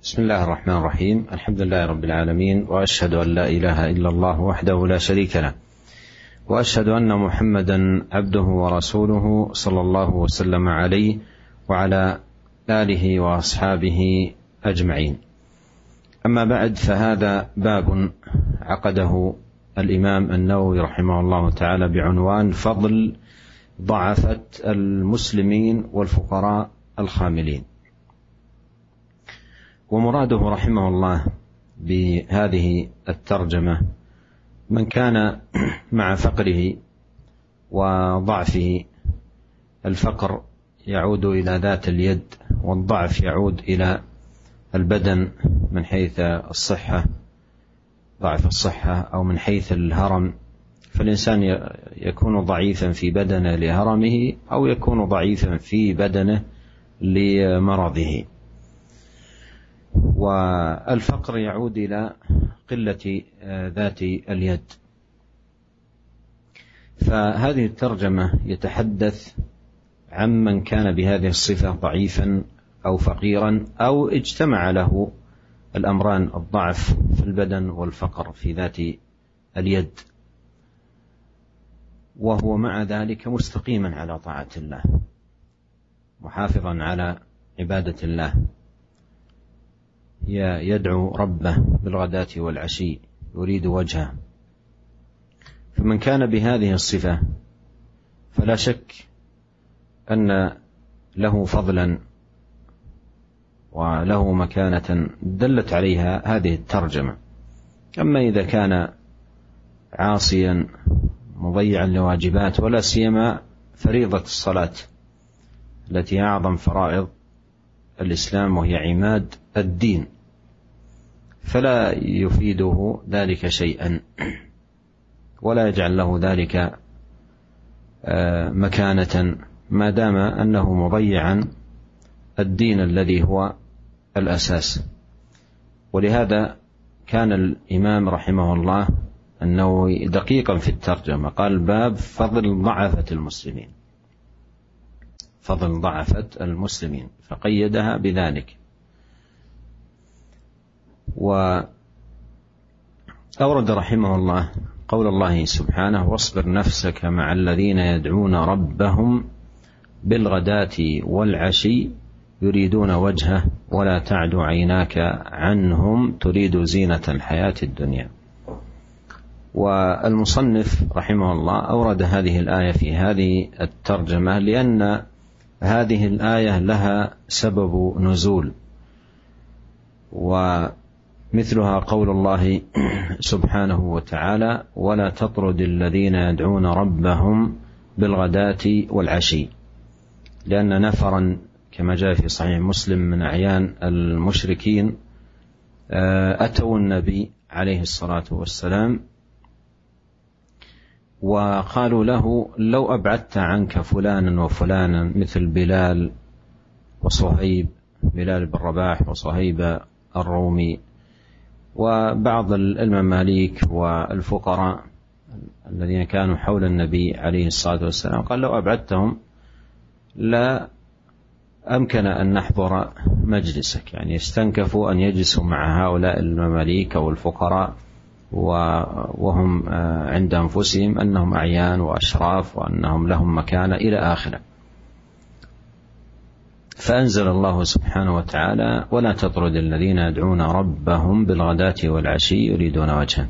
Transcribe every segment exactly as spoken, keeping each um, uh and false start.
بسم الله الرحمن الرحيم. الحمد لله رب العالمين، وأشهد أن لا إله إلا الله وحده لا شريك له، وأشهد أن محمدا عبده ورسوله صلى الله وسلم عليه وعلى آله وأصحابه أجمعين. أما بعد، فهذا باب عقده الإمام النووي رحمه الله تعالى بعنوان فضل ضعفة المسلمين والفقراء الخاملين. ومراده رحمه الله بهذه الترجمة من كان مع فقره وضعفه. الفقر يعود إلى ذات اليد، والضعف يعود إلى البدن من حيث الصحة، ضعف الصحة، أو من حيث الهرم. فالإنسان يكون ضعيفا في بدنه لهرمه، أو يكون ضعيفا في بدنه لمرضه. والفقر يعود إلى قلة ذات اليد. فهذه الترجمة يتحدث عن من كان بهذه الصفة ضعيفا أو فقيرا، أو اجتمع له الأمران، الضعف في البدن والفقر في ذات اليد، وهو مع ذلك مستقيما على طاعة الله، محافظا على عبادة الله، يدعو ربه بالغداة والعشي يريد وجهه. فمن كان بهذه الصفة فلا شك أن له فضلا وله مكانة دلت عليها هذه الترجمة. أما إذا كان عاصيا مضيعا لواجبات، ولا سيما فريضة الصلاة التي أعظم فرائض الإسلام وهي عماد الدين، فلا يفيده ذلك شيئا، ولا يجعل له ذلك مكانة، ما دام أنه مضيعا الدين الذي هو الأساس. ولهذا كان الإمام رحمه الله النووي دقيقا في الترجمة، قال باب فضل ضعفة المسلمين، فضل ضعفة المسلمين، فقيدها بذلك. وأورد رحمه الله قول الله سبحانه: واصبر نفسك مع الذين يدعون ربهم بالغداة والعشي يريدون وجهه ولا تعد عيناك عنهم تريد زينة الحياة الدنيا. والمصنف رحمه الله أورد هذه الآية في هذه الترجمة لأن هذه الآية لها سبب نزول، ومثلها قول الله سبحانه وتعالى: ولا تطرد الذين يدعون ربهم بالغداة والعشي، لأن نفرا كما جاء في صحيح مسلم من أعيان المشركين أتوا النبي عليه الصلاة والسلام وقالوا له: لو أبعدت عنك فلانا وفلانا مثل بلال وصهيب، بلال بن رباح وصهيب الرومي وبعض المماليك والفقراء الذين كانوا حول النبي عليه الصلاة والسلام، قال: لو أبعدتهم لا أمكن أن نحضر مجلسك. يعني استنكفوا أن يجلسوا مع هؤلاء المماليك والفقراء وهم عند أنفسهم أنهم أعيان وأشراف وأنهم لهم مكانة إلى آخره. فأنزل الله سبحانه وتعالى: ولا تطرد الذين يدعون ربهم بالغداة والعشي يريدون وجهه،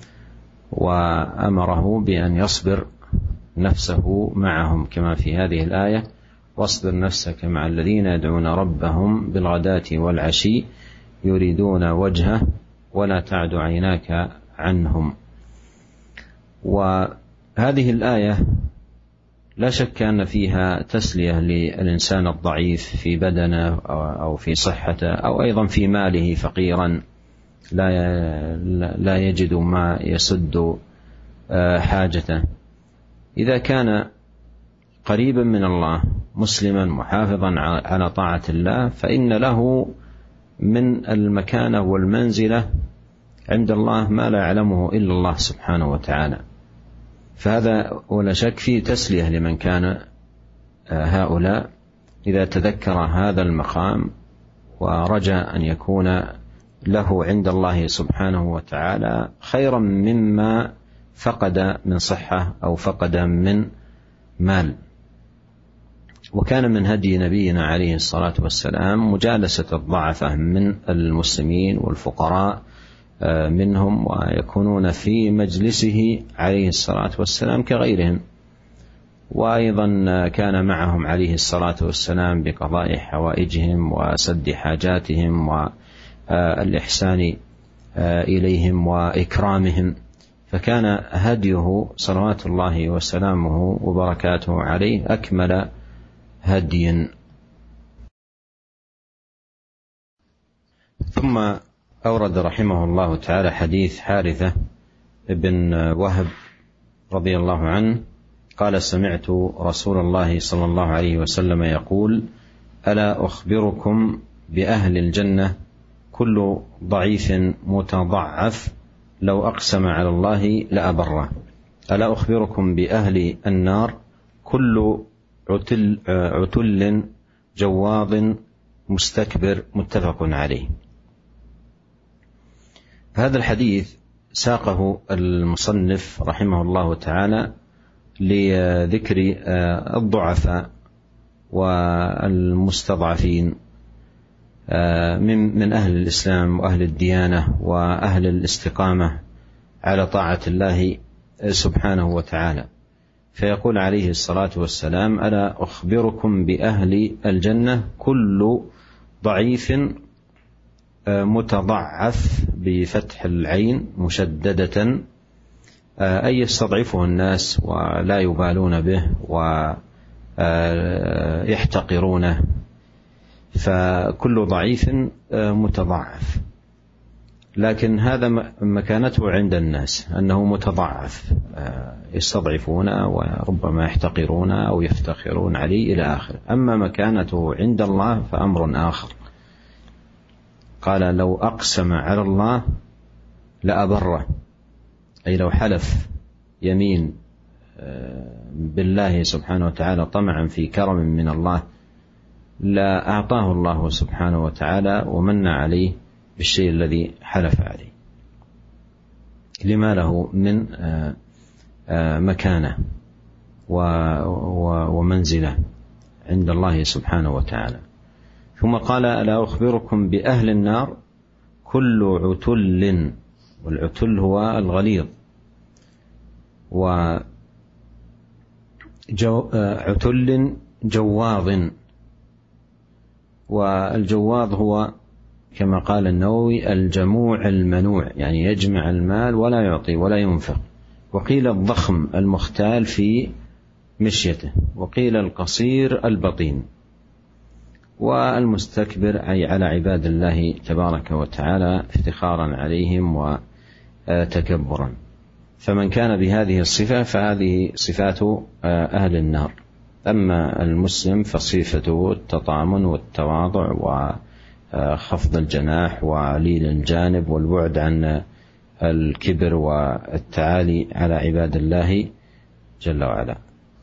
وأمره بأن يصبر نفسه معهم كما في هذه الآية: واصبر نفسك مع الذين يدعون ربهم بالغداة والعشي يريدون وجهه ولا تعد عيناك عنهم. وهذه الآية لا شك أن فيها تسلية للإنسان الضعيف في بدنه أو في صحته، أو أيضا في ماله، فقيرا لا يجد ما يسد حاجته. إذا كان قريبا من الله مسلما محافظا على طاعة الله، فإن له من المكانة والمنزلة عند الله ما لا يعلمه إلا الله سبحانه وتعالى. فهذا ولا شك فيه تسلية لمن كان هؤلاء إذا تذكر هذا المقام ورجى أن يكون له عند الله سبحانه وتعالى خيرا مما فقد من صحة أو فقد من مال. وكان من هدي نبينا عليه الصلاة والسلام مجالسة الضعفاء من المسلمين والفقراء منهم، ويكونون في مجلسه عليه الصلاة والسلام كغيرهم. وأيضا كان معهم عليه الصلاة والسلام بقضاء حوائجهم وسد حاجاتهم والإحسان إليهم وإكرامهم، فكان هديه صلوات الله وسلامه وبركاته عليه أكمل هدي. ثم أورد رحمه الله تعالى حديث حارثة بن وهب رضي الله عنه قال: سمعت رسول الله صلى الله عليه وسلم يقول: ألا أخبركم بأهل الجنة كل ضعيف متضعف لو أقسم على الله لأبره. ألا أخبركم بأهل النار كل عتل, عتل جواظ مستكبر. متفق عليه. هذا الحديث ساقه المصنف رحمه الله تعالى لذكر الضعفاء والمستضعفين من أهل الإسلام وأهل الديانة وأهل الاستقامة على طاعة الله سبحانه وتعالى. فيقول عليه الصلاة والسلام: ألا أخبركم بأهل الجنة كل ضعيف متضعف بفتح العين مشددة، أي يستضعفه الناس ولا يبالون به ويحتقرونه، فكل ضعيف متضعف. لكن هذا مكانته عند الناس أنه متضعف، يستضعفونه وربما يحتقرونه أو يفتخرون عليه إلى آخر. أما مكانته عند الله فأمر آخر. قال: لو أقسم على الله لأبره، أي لو حلف يمين بالله سبحانه وتعالى طمعا في كرم من الله لا أعطاه الله سبحانه وتعالى ومن عليه بالشيء الذي حلف عليه، لما له من مكانة ومنزلة عند الله سبحانه وتعالى. ثم قال: ألا أخبركم بأهل النار كل عتل، والعتل هو الغليظ، وعتل جواظ، والجواظ هو كما قال النووي الجموع المنوع، يعني يجمع المال ولا يعطي ولا ينفق. وقيل الضخم المختال في مشيته، وقيل القصير البطين، والمستكبر أي على عباد الله تبارك وتعالى افتخارا عليهم وتكبرا. فمن كان بهذه الصفة فهذه صفات أهل النار. أما المسلم فصفته التطامن والتواضع وخفض الجناح ولين الجانب والبعد عن الكبر والتعالي على عباد الله جل وعلا.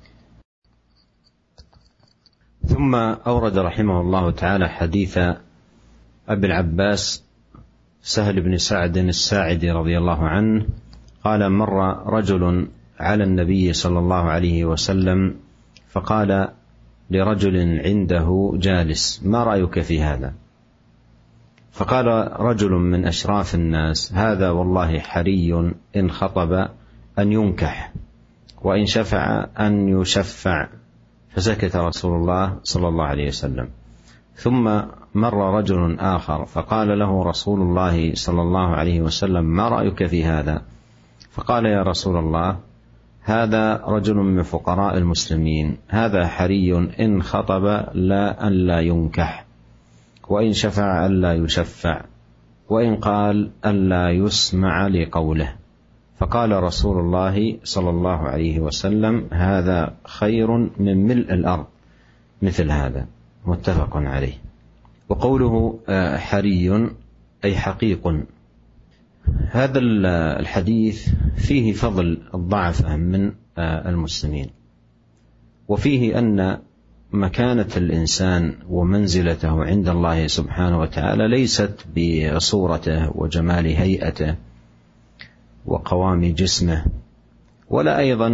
ثم أورد رحمه الله تعالى حديث أبي العباس سهل بن سعد الساعدي رضي الله عنه قال: مر رجل على النبي صلى الله عليه وسلم فقال لرجل عنده جالس: ما رأيك في هذا؟ فقال رجل من أشراف الناس: هذا والله حري إن خطب أن ينكح، وإن شفع أن يشفع. فسكت رسول الله صلى الله عليه وسلم. ثم مر رجل آخر فقال له رسول الله صلى الله عليه وسلم: ما رأيك في هذا؟ فقال: يا رسول الله، هذا رجل من فقراء المسلمين، هذا حري إن خطب لا أن لا ينكح، وإن شفع أن لا يشفع، وإن قال أن لا يسمع لقوله. فقال رسول الله صلى الله عليه وسلم: هذا خير من ملء الأرض مثل هذا. متفق عليه. وقوله حري أي حقيق. هذا الحديث فيه فضل الضعف من المسلمين، وفيه أن مكانة الإنسان ومنزلته عند الله سبحانه وتعالى ليست بصورته وجمال هيئته وقوام جسمه، ولا أيضا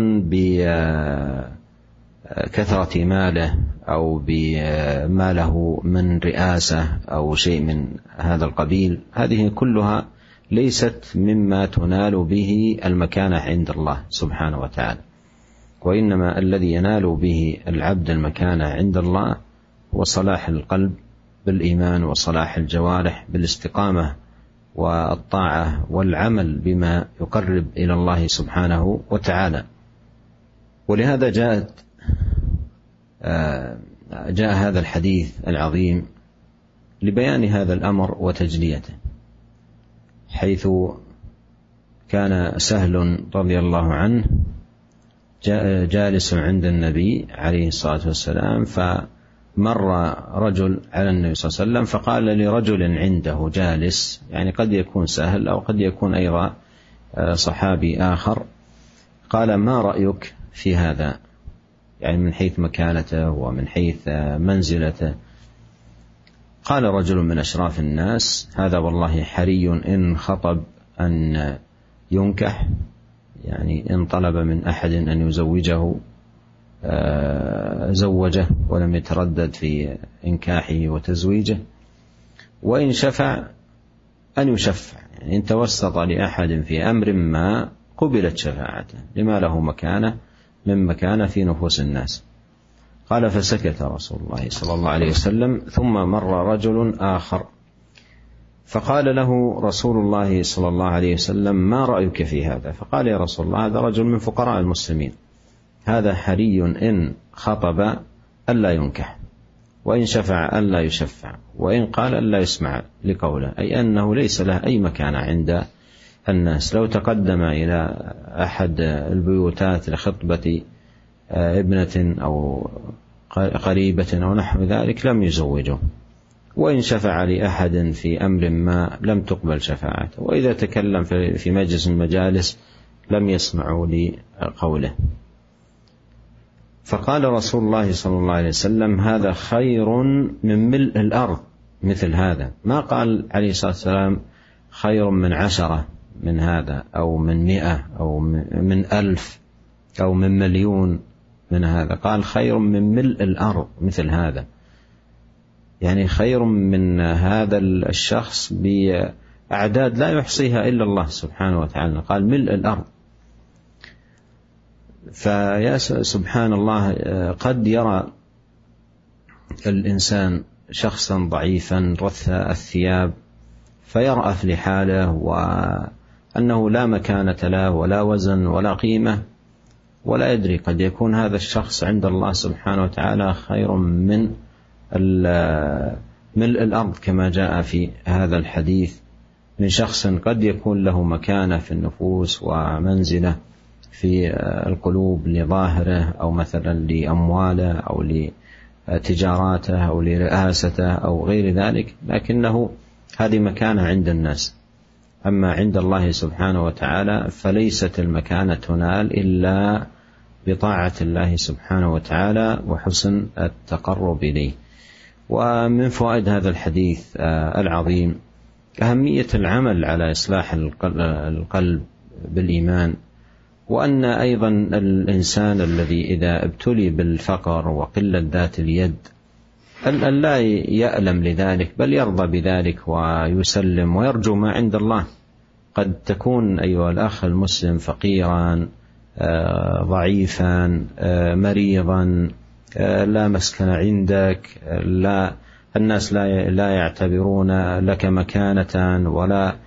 بكثرة ماله أو بما له من رئاسة أو شيء من هذا القبيل. هذه كلها ليست مما تنال به المكانة عند الله سبحانه وتعالى، وإنما الذي ينال به العبد المكانة عند الله هو صلاح القلب بالإيمان وصلاح الجوارح بالاستقامة والطاعة والعمل بما يقرب إلى الله سبحانه وتعالى. ولهذا جاءت جاء هذا الحديث العظيم لبيان هذا الأمر وتجليته، حيث كان سهل رضي الله عنه جالس عند النبي عليه الصلاة والسلام، فمر رجل على النبي صلى الله عليه وسلم فقال لرجل عنده جالس، يعني قد يكون سهل أو قد يكون أيضا صحابي آخر، قال: ما رأيك في هذا؟ يعني من حيث مكانته ومن حيث منزلته. قال رجل من أشراف الناس: هذا والله حري إن خطب أن ينكح، يعني إن طلب من أحد أن يزوجه زوجه ولم يتردد في إنكاحه وتزويجه، وإن شفع أن يشفع، يعني إن توسط لأحد في أمر ما قبلت شفاعته لما له مكانة من مكانة في نفوس الناس. قال: فسكت رسول الله صلى الله عليه وسلم، ثم مر رجل آخر فقال له رسول الله صلى الله عليه وسلم: ما رأيك في هذا؟ فقال: يا رسول الله، هذا رجل من فقراء المسلمين، هذا حري إن خطب ألا ينكح، وإن شفع ألا يشفع، وإن قال ألا يسمع لقوله، أي أنه ليس له أي مكانة عند الناس. لو تقدم إلى أحد البيوتات لخطبة ابنة أو قريبة أو نحو ذلك لم يزوجه، وإن شفع لأحد في أمر ما لم تقبل شفاعته، وإذا تكلم في مجلس المجالس لم يسمعوا لقوله. فقال رسول الله صلى الله عليه وسلم: هذا خير من ملء الأرض مثل هذا. ما قال عليه الصلاة والسلام خير من عشرة من هذا أو من مئة أو من ألف أو من مليون من هذا، قال خير من ملء الأرض مثل هذا، يعني خير من هذا الشخص بأعداد لا يحصيها إلا الله سبحانه وتعالى، قال ملء الأرض. فيا سبحان الله، قد يرى الإنسان شخصا ضعيفا رث الثياب فيرأف لحاله وأنه لا مكانة له ولا وزن ولا قيمة، ولا يدري قد يكون هذا الشخص عند الله سبحانه وتعالى خير من ملء الأرض، كما جاء في هذا الحديث، من شخص قد يكون له مكانة في النفوس ومنزلة في القلوب لظاهره أو مثلا لأمواله أو لتجاراته أو لرئاسته أو غير ذلك، لكنه هذه مكانة عند الناس. أما عند الله سبحانه وتعالى فليست المكانة تنال إلا بطاعة الله سبحانه وتعالى وحسن التقرب إليه. ومن فوائد هذا الحديث العظيم أهمية العمل على إصلاح القلب بالإيمان، وأن أيضا الإنسان الذي إذا ابتلي بالفقر وقلة ذات اليد أن لا يألم لذلك، بل يرضى بذلك ويسلم ويرجو ما عند الله. قد تكون أيها الأخ المسلم فقيرا ضعيفا مريضا لا مسكن عندك، لا الناس لا لا يعتبرون لك مكانة ولا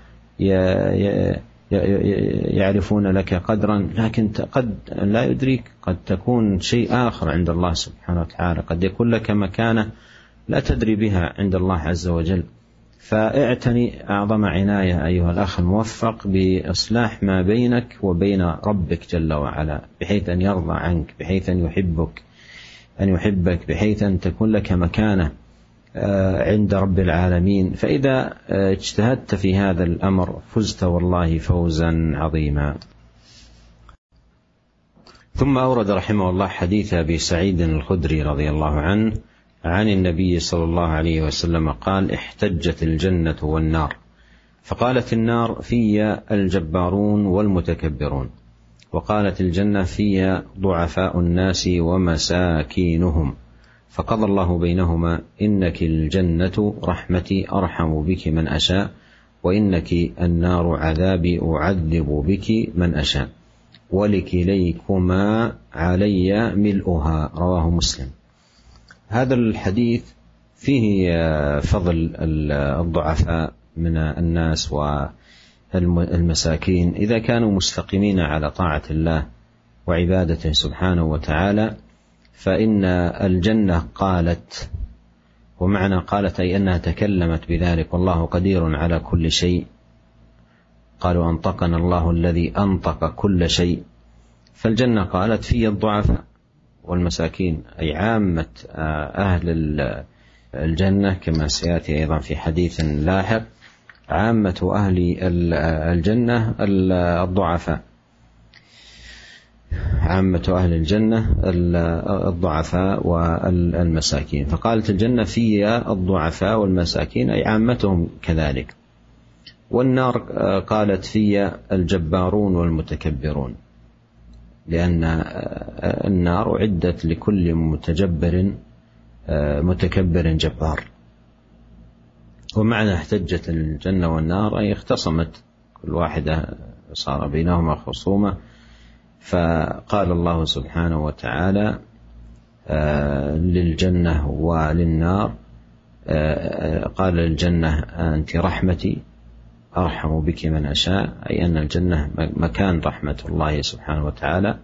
يعرفون لك قدرا، لكن قد لا يدريك قد تكون شيء آخر عند الله سبحانه وتعالى، قد يكون لك مكانة لا تدري بها عند الله عز وجل. فاعتني أعظم عناية أيها الأخ الموفق بإصلاح ما بينك وبين ربك جل وعلا، بحيث أن يرضى عنك، بحيث أن يحبك أن يحبك بحيث أن تكون لك مكانة عند رب العالمين. فإذا اجتهدت في هذا الأمر فزت والله فوزا عظيما. ثم أورد رحمه الله حديث أبي سعيد الخدري رضي الله عنه عن النبي صلى الله عليه وسلم قال: احتجت الجنة والنار، فقالت النار: في الجبارون والمتكبرون، وقالت الجنة: في ضعفاء الناس ومساكينهم، فقضى الله بينهما: إنك الجنة رحمتي أرحم بك من أشاء، وإنك النار عذابي أعذب بك من أشاء، ولكليكما علي ملؤها. رواه مسلم. هذا الحديث فيه فضل الضعفاء من الناس والمساكين إذا كانوا مستقيمين على طاعة الله وعبادته سبحانه وتعالى، فإن الجنة قالت، ومعنى قالت أي أنها تكلمت بذلك، والله قدير على كل شيء. قالوا: أنطقنا الله الذي أنطق كل شيء. فالجنة قالت: في الضعفاء والمساكين، أي عامة أهل الجنة، كما سيأتي أيضا في حديث لاحق، عامة أهل الجنة الضعفاء، عامة أهل الجنة الضعفاء والمساكين. فقالت الجنة: في الضعفاء والمساكين، أي عامتهم كذلك. والنار قالت: في الجبارون والمتكبرون، لأن النار أعدت لكل متجبر متكبر جبار. ومعنى احتجت الجنة والنار أي اختصمت، كل واحدة صار بينهما خصومة. فقال الله سبحانه وتعالى للجنة وللنار، قال للجنة: أنت رحمتي أرحم بك من أشاء، أي أن الجنة مكان رحمة الله سبحانه وتعالى،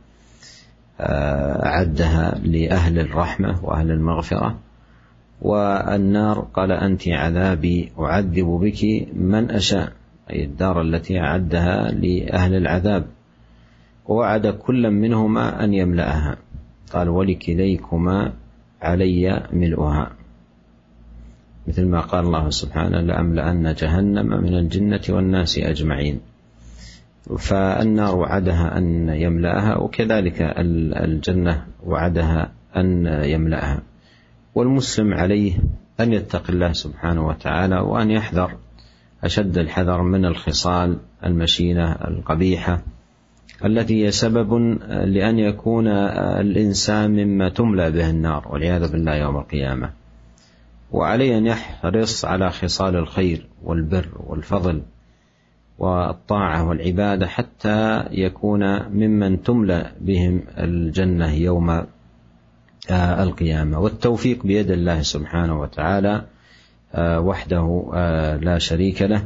أعدها لأهل الرحمة وأهل المغفرة. والنار قال: أنت عذابي أعذب بك من أشاء، أي الدار التي أعدها لأهل العذاب، ووعد كل منهما أن يملأها. قال: ولكليكما علي ملؤها، مثل ما قال الله سبحانه: لأملأن جهنم من الجنة والناس أجمعين. فالنار وعدها أن يملأها، وكذلك الجنة وعدها أن يملأها. والمسلم عليه أن يتقي الله سبحانه وتعالى، وأن يحذر أشد الحذر من الخصال المشينة القبيحة التي هي سبب لأن يكون الإنسان مما تملأ به النار والعياذ بالله يوم القيامة. وعليه أن يحرص على خصال الخير والبر والفضل والطاعة والعبادة، حتى يكون ممن تملأ بهم الجنة يوم القيامة. والتوفيق بيد الله سبحانه وتعالى وحده لا شريك له،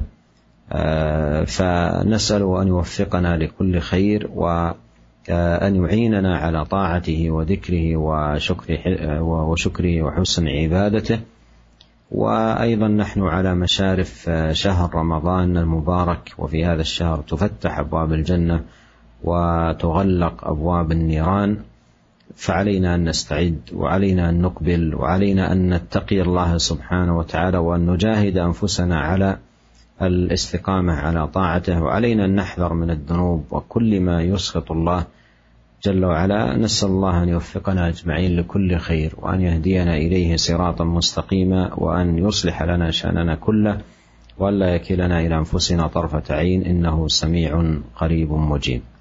فنسأل أن يوفقنا لكل خير، وأن يعيننا على طاعته وذكره وشكره وشكره وحسن عبادته. وأيضا نحن على مشارف شهر رمضان المبارك، وفي هذا الشهر تفتح أبواب الجنة وتغلق أبواب النيران، فعلينا أن نستعد، وعلينا أن نقبل، وعلينا أن نتقي الله سبحانه وتعالى، وأن نجاهد أنفسنا على الاستقامة على طاعته، وعلينا أن نحذر من الذنوب وكل ما يسخط الله جل وعلا. نسأل الله أن يوفقنا أجمعين لكل خير، وأن يهدينا إليه صراطا مستقيما، وأن يصلح لنا شأننا كله، وأن لا يكلنا إلى أنفسنا طرفة عين، إنه سميع قريب مجيب.